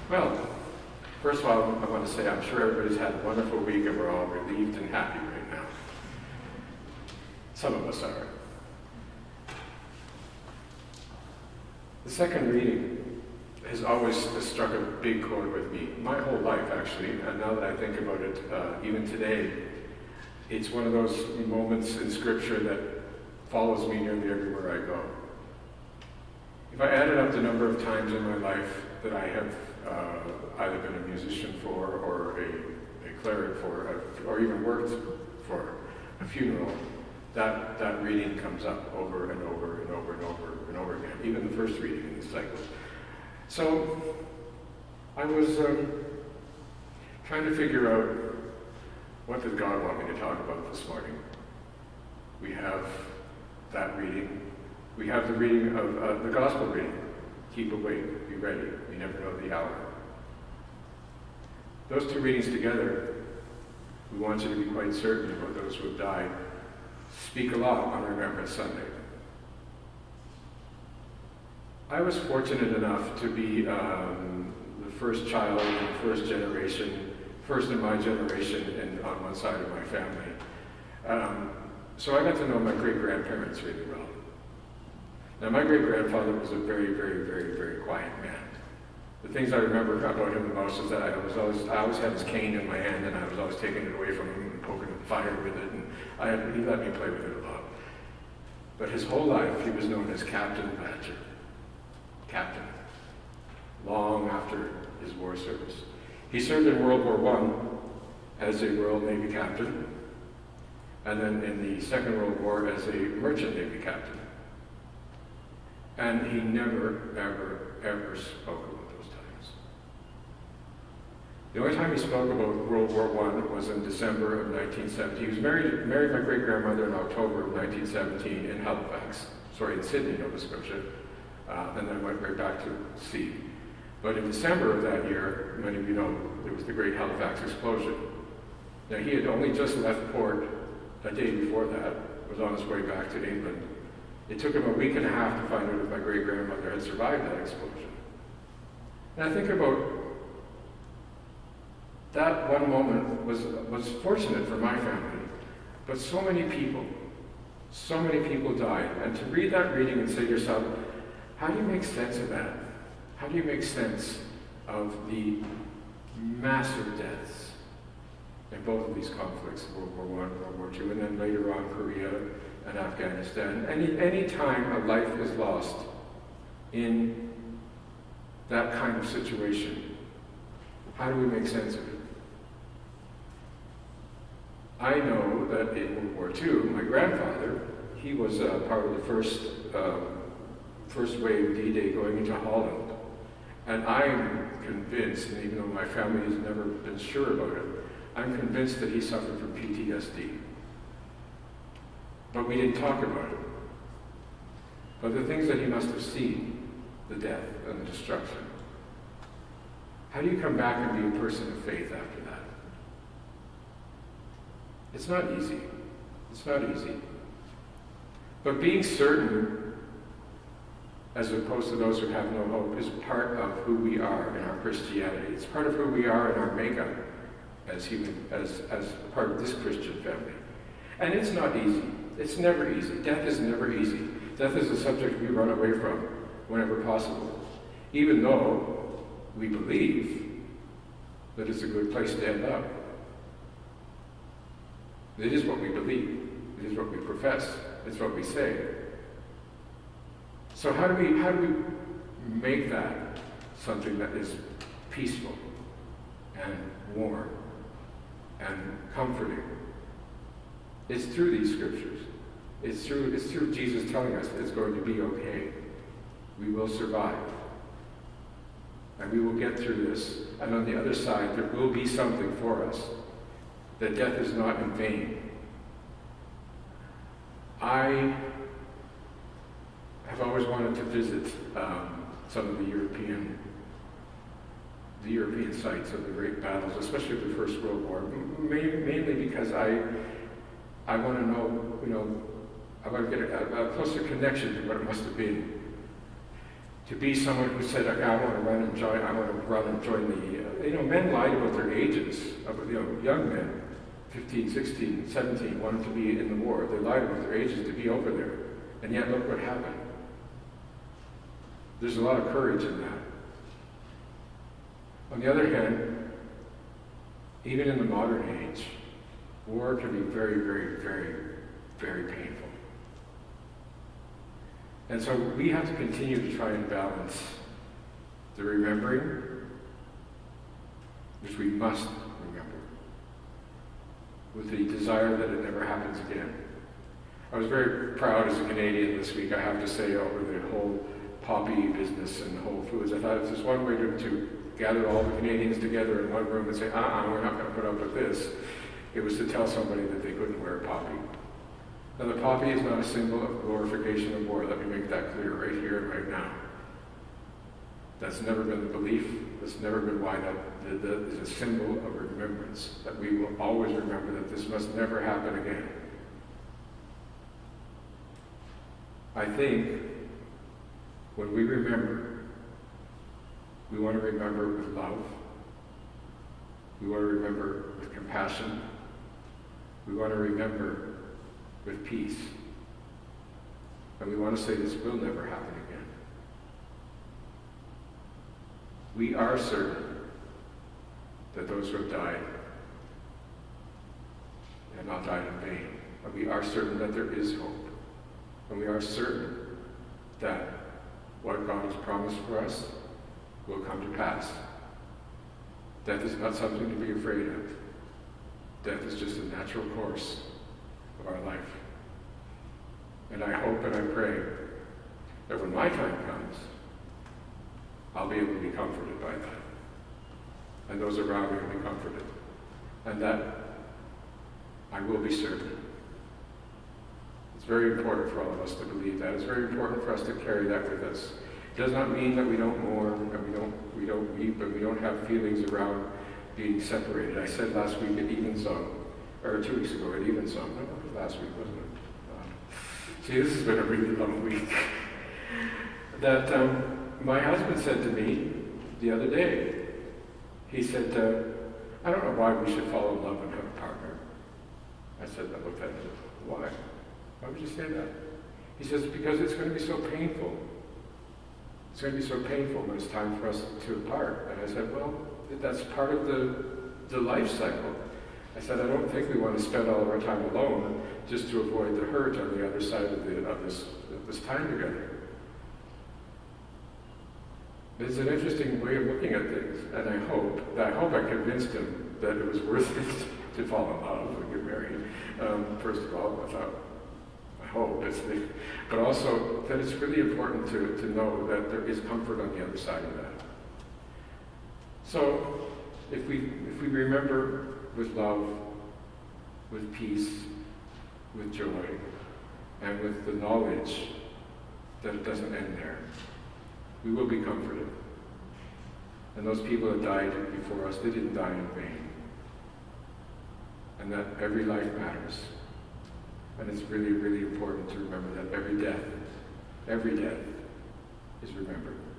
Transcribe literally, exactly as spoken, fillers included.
Well, first of all, I want to say I'm sure everybody's had a wonderful week and we're all relieved and happy right now. Some of us are. The second reading has always struck a big chord with me, my whole life actually, and now that I think about it, uh, even today, it's one of those moments in Scripture that follows me nearly everywhere I go. If I added up the number of times in my life that I have uh, either been a musician for, or a, a cleric for, or even worked for a funeral, that, that reading comes up over and over and over and over and over again, even the first reading in the cycle. So I was um, trying to figure out, what did God want me to talk about this morning? We have that reading. We have the reading of uh, the gospel reading. Keep awake, be ready, you never know the hour. Those two readings together, we want you to be quite certain about those who have died, speak a lot on Remembrance Sunday. I was fortunate enough to be um, the first child in the first generation, first in my generation and on one side of my family. Um, so I got to know my great-grandparents really well. Now, my great-grandfather was a very, very, very, very quiet man. The things I remember about him the most is that I was always, I always had his cane in my hand, and I was always taking it away from him and poking the fire with it, and I had, he let me play with it a lot. But his whole life, he was known as Captain Badger. Captain. Long after his war service. He served in World War One as a Royal Navy captain, and then in the Second World War as a Merchant Navy captain. And he never, ever, ever spoke about those times. The only time he spoke about World War One was in December of nineteen seventeen. He was married, married my great-grandmother in October of nineteen seventeen in Halifax, sorry, in Sydney, Nova Scotia, uh, and then went right back to sea. But in December of that year, many of you know, there was the Great Halifax explosion. Now, he had only just left port a day before that, was on his way back to England. It took him a week and a half to find out if my great-grandmother had survived that explosion. And I think about that one moment was, was fortunate for my family, but so many people, so many people died. And to read that reading and say to yourself, how do you make sense of that? How do you make sense of the massive deaths in both of these conflicts, World War One, World War Two, and then later on Korea and Afghanistan? Any, any time a life is lost in that kind of situation, how do we make sense of it? I know that in World War Two, my grandfather, he was uh, part of the first, um, first wave D-Day going into Holland. And I'm convinced, and even though my family has never been sure about it, I'm convinced that he suffered from P T S D. But we didn't talk about it. But the things that he must have seen, the death and the destruction. How do you come back and be a person of faith after that? It's not easy. It's not easy. But being certain, as opposed to those who have no hope, is part of who we are in our Christianity. It's part of who we are in our makeup as human, as, as part of this Christian family. And it's not easy. It's never easy. Death is never easy. Death is a subject we run away from whenever possible, even though we believe that it's a good place to end up. It is what we believe. It is what we profess. It's what we say. So how do we, how do we make that something that is peaceful and warm and comforting? It's through these scriptures. It's through, it's through Jesus telling us that it's going to be okay. We will survive. And we will get through this. And on the other side, there will be something for us. That death is not in vain. I have always wanted to visit um, some of the European, the European sites of the great battles, especially of the First World War, mainly because I, I want to know, you know, I want to get a, a closer connection to what it must have been to be someone who said, okay, I want to run and join, I want to run and join the, uh, you know, men lied about their ages, about, you know, young men, fifteen, sixteen, seventeen, wanted to be in the war. They lied about their ages to be over there. And yet look what happened. There's a lot of courage in that. On the other hand, even in the modern age, war can be very, very, very, very painful. And so we have to continue to try and balance the remembering, which we must remember, with the desire that it never happens again. I was very proud as a Canadian this week, I have to say, over the whole poppy business and Whole Foods. I thought if there's one way to, to gather all the Canadians together in one room and say, uh-uh, we're not going to put up with this, it was to tell somebody that they couldn't wear a poppy. Now, the poppy is not a symbol of glorification of war. Let me make that clear right here and right now. That's never been the belief. That's never been why that is a symbol of remembrance, that we will always remember that this must never happen again. I think when we remember, we want to remember with love. We want to remember with compassion. We want to remember with peace. And we want to say this will never happen again. We are certain that those who have died have not died in vain. And we are certain that there is hope. And we are certain that what God has promised for us will come to pass. Death is not something to be afraid of. Death is just a natural course of our life. And I hope and I pray that when my time comes, I'll be able to be comforted by that. And those around me will be comforted. And that I will be certain. It's very important for all of us to believe that. It's very important for us to carry that with us. It does not mean that we don't mourn and we don't we don't weep and we don't have feelings around being separated. I said last week at Evensong, or two weeks ago at Evensong, no, it was last week, wasn't it? Um, see, this has been a really long week. That um, my husband said to me the other day, he said, uh, I don't know why we should fall in love and have a partner. I said, I looked at him, why? Why would you say that? He says, because it's going to be so painful. It's going to be so painful when it's time for us to part. And I said, well, that's part of the, the life cycle. I said, I don't think we want to spend all of our time alone just to avoid the hurt on the other side of, the, of, this, of this time together. It's an interesting way of looking at things, and I hope, I hope I convinced him that it was worth it to fall in love and get married. Um, first of all, I thought, I hope, it's the, but also that it's really important to, to know that there is comfort on the other side of that. So, if we, if we remember with love, with peace, with joy, and with the knowledge that it doesn't end there, we will be comforted. And those people that died before us, they didn't die in vain. And that every life matters. And it's really, really important to remember that every death, every death is remembered.